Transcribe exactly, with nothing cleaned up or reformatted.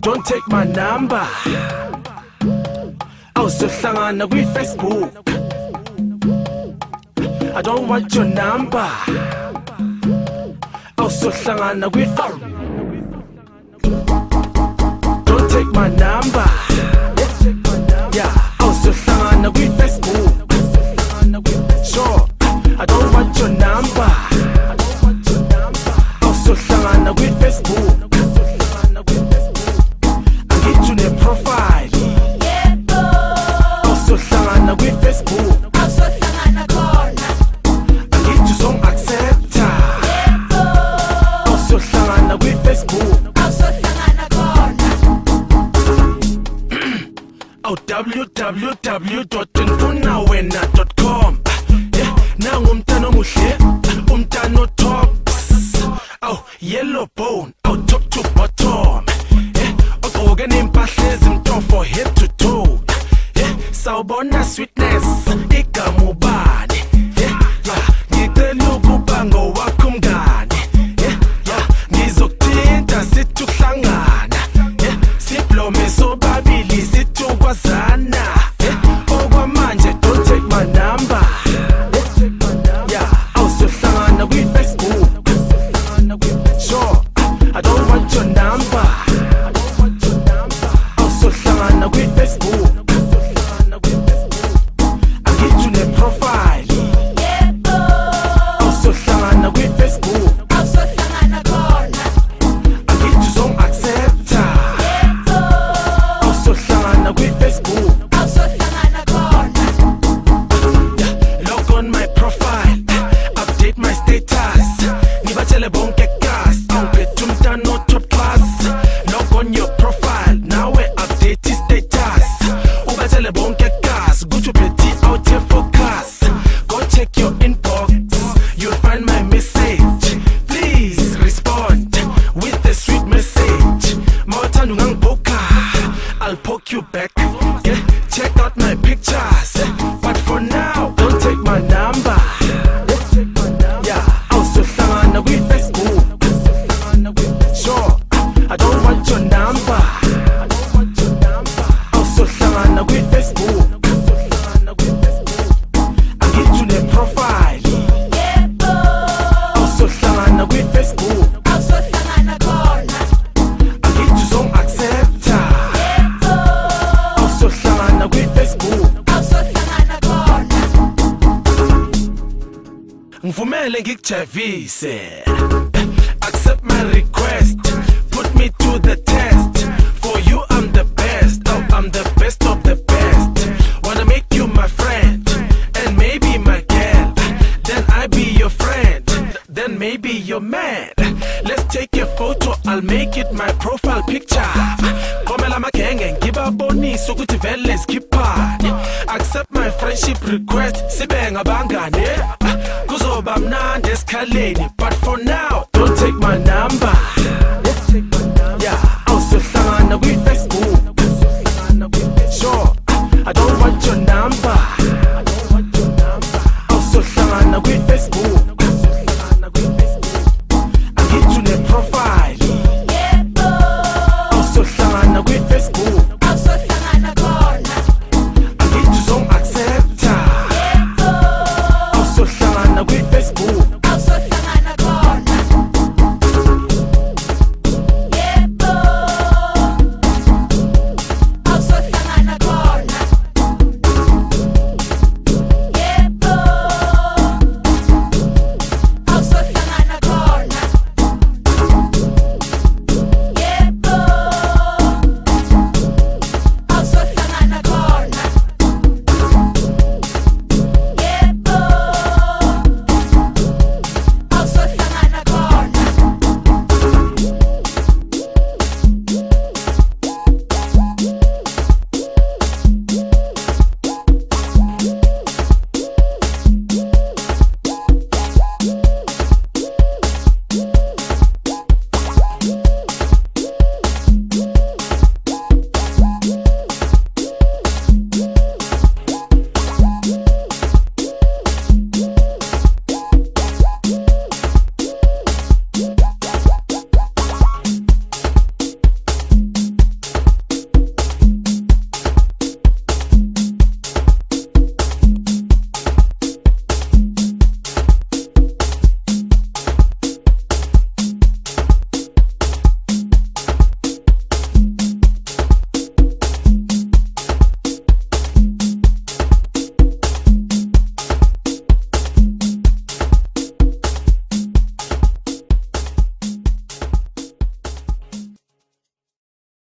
don't take my number. Awuzohlangana kwi-Facebook. I don't want your number. Awuzohlangana kwi-phone. Don't take my number. Yeah, awuzohlangana kwi-Facebook. Sure, I don't want your number. Awuzohlangana kwi-Facebook. Angithi une-profile. Awuzohlangana kwi-Facebook. Angithi uzongi-accepta. Awuzohlangana kwi-Facebook. Oh, w w w dot nfunawena dot com. Yeah, nangu umntana omuhle, umntana otops. Oh, yellow bone, oh, top to bottom. Yeah, ogqoke nempahla ezimhlophe head to toe. Yeah, sawubona sweetness, igama ubani. Yeah, yeah, ngicela ukuba ngowakho umngane. Yeah, yeah, ngizokuthinta sithi ukuhlangana. Yeah, siblome sobabili sithi ukwazana. Yeah, okwamanje don't take my number. Yeah, awuzohlangana kwi-Facebook. Sure, I don't want your number. Awuzohlangana kwi-Facebook. Angithi une-profile. Awuzohlangana kwi-Facebook. Angithi uzongi-accepta. Awuzohlangana kwi-Facebook. Log on my profile, update my status. Ngibatshele bonke gas, awuphethe umntana o-top class. Log on your profile, nawe update i-status. Ubatshele bonke gas, kuthi uphethe out here focus. Go check your inbox, you'll find my message. Please respond with a sweet message. Mawuthanda ungangibhoka, I'll poke you back. Yeah, check out my pictures, but for now, don't take my number. Yeah, awuzohlangana kwi-Facebook. Sure, I don't want your number. Awuzohlangana kwi-Facebook. Angithi une-profile. Awuzohlangana kwi-Facebook. Angithi uzongi-accepta. Awuzohlangana kwi-Facebook. Ngivumele ngikujavise. Accept my request, put me to the test. For you I'm the best, oh I'm the best of the best. Wanna make you my friend, and maybe my girl. Then I be your friend, then maybe your man. Let's take a photo, I'll make it my profile picture. Komela magenge ngibabonisa ukuthi vele skippane. Accept my friendship request, sibe ngabangane. Kuzoba mnandi esikhaleni, but for now, don't take my number.